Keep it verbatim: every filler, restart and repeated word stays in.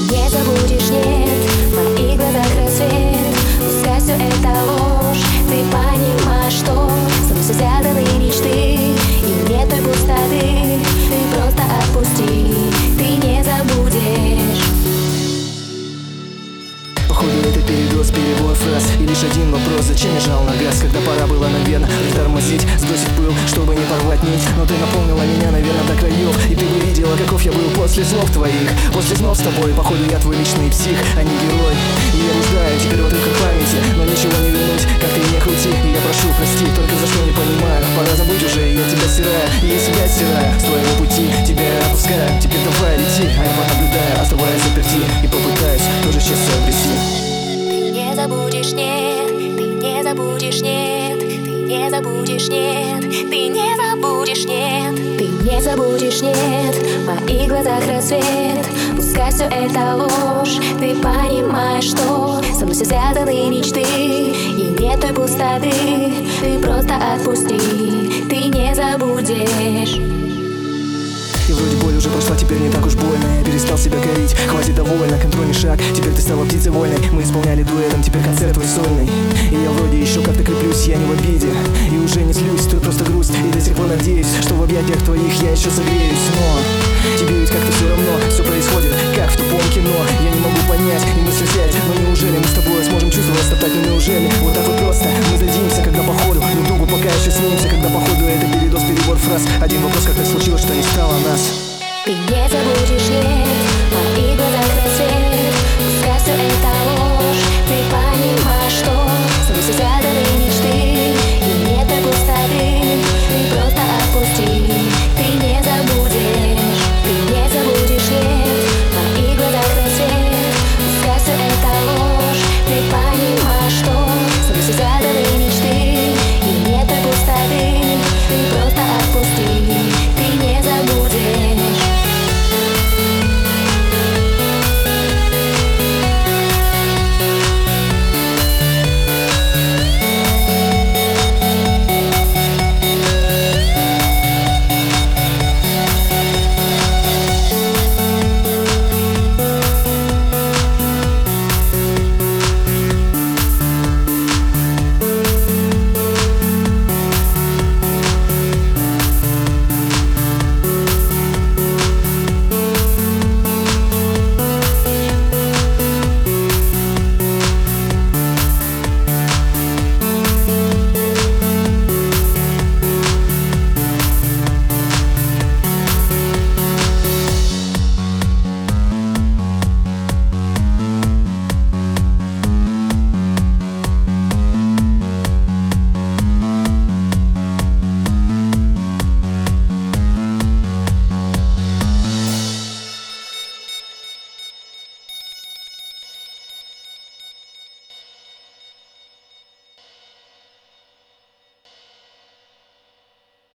не забудешь, нет, в моих глазах рассвет. Пускай все это ложь, ты понимаешь, что со мной связаны мечты, и нет той пустоты. Ты просто отпусти, ты не забудешь. Походу это передоз, перебор фраз. И лишь один вопрос: зачем я жал на газ, когда пора было, наверное, тормозить, сбросить пыл, чтобы не порвать нить. Но ты наполнила меня, наверное, до краев, и ты бы видела, каков я был после слов твоих. После снов с тобой, походу я твой личный псих, а не герой. И я рождаю теперь вот только в памяти, но ничего не вернуть, как ты не крути. И я прошу, прости, только за что не понимаю. Пора забыть уже, я тебя стираю, и я себя стираю с твоего пути. Тебя я отпускаю, теперь давай лети, а я понаблюдаю, оставаясь заперти, и попытаюсь тоже счастье обрести. Не забудешь, нет, ты не забудешь, нет, ты не забудешь, нет, ты не забудешь, нет, ты не забудешь, нет, в моих глазах рассвет. Пускай все это ложь, ты понимаешь, что со мной все связаны мечты, и нет той пустоты. Ты просто отпусти, ты не забудешь. И вроде боль уже прошла, теперь не так уж больно. Я перестал себя корить, хватит довольно, контрольный шаг. Теперь ты стала птицей вольной, мы исполняли дуэтом, теперь концерт твой сольный. И я вроде еще как-то креплюсь, я не в обиде, и уже не злюсь, тут просто грусть. И до сих пор надеюсь, что в объятиях твоих я еще согреюсь. Но тебе ведь как-то все равно, все происходит, как в тупом кино. Я не могу понять и мысли взять, но неужели мы с тобой сможем чувствовать, стоптать? Ну неужели вот так вот просто мы сдадимся, когда походу друг другу пока еще снимемся, когда походу это передоз, перебор фраз. Один вопрос: как так случилось, что не стало нас? Ты не забудешь, нет, в моих глазах рассвет.